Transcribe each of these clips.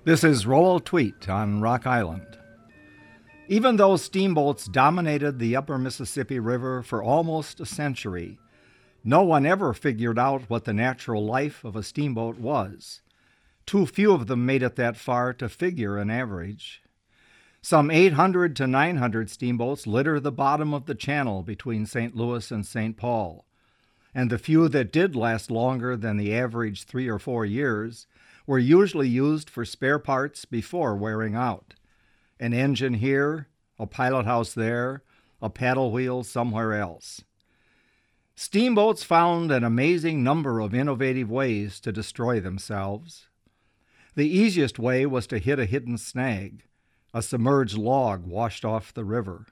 This is Roll Tweet on Rock Island. Even though steamboats dominated the upper Mississippi River for almost a century, no one ever figured out what the natural life of a steamboat was. Too few of them made it that far to figure an average. Some 800 to 900 steamboats litter the bottom of the channel between St. Louis and St. Paul, and the few that did last longer than the average 3 or 4 years were usually used for spare parts before wearing out. An engine here, a pilot house there, a paddle wheel somewhere else. Steamboats found an amazing number of innovative ways to destroy themselves. The easiest way was to hit a hidden snag, a submerged log washed off the river.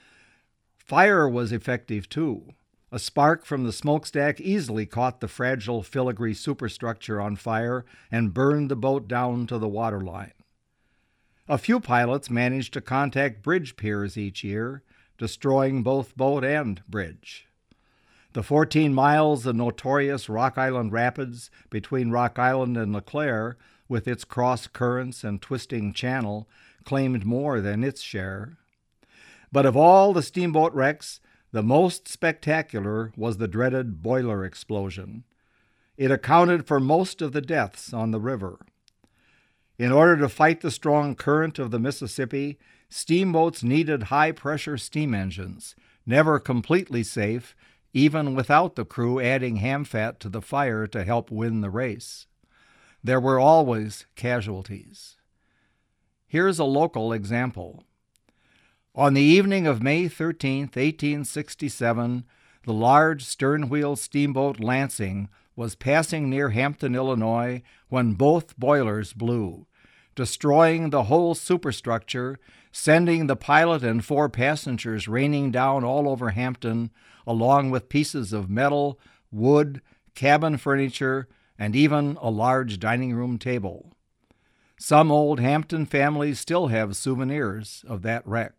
Fire was effective too. A spark from the smokestack easily caught the fragile filigree superstructure on fire and burned the boat down to the waterline. A few pilots managed to contact bridge piers each year, destroying both boat and bridge. The 14 miles of notorious Rock Island Rapids between Rock Island and LeClaire, with its cross currents and twisting channel, claimed more than its share. But of all the steamboat wrecks, the most spectacular was the dreaded boiler explosion. It accounted for most of the deaths on the river. In order to fight the strong current of the Mississippi, steamboats needed high-pressure steam engines, never completely safe, even without the crew adding ham fat to the fire to help win the race. There were always casualties. Here's a local example. On the evening of May 13, 1867, the large stern-wheel steamboat Lansing was passing near Hampton, Illinois, when both boilers blew, destroying the whole superstructure, sending the pilot and 4 passengers raining down all over Hampton, along with pieces of metal, wood, cabin furniture, and even a large dining room table. Some old Hampton families still have souvenirs of that wreck.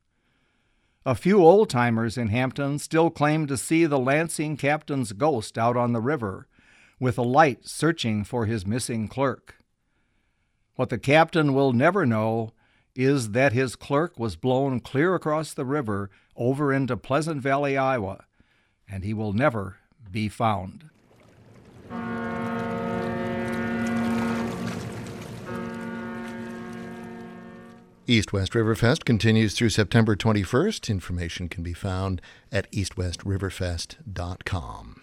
A few old-timers in Hampton still claim to see the Lansing captain's ghost out on the river, with a light searching for his missing clerk. What the captain will never know is that his clerk was blown clear across the river over into Pleasant Valley, Iowa, and he will never be found. East-West Riverfest continues through September 21st. Information can be found at eastwestriverfest.com.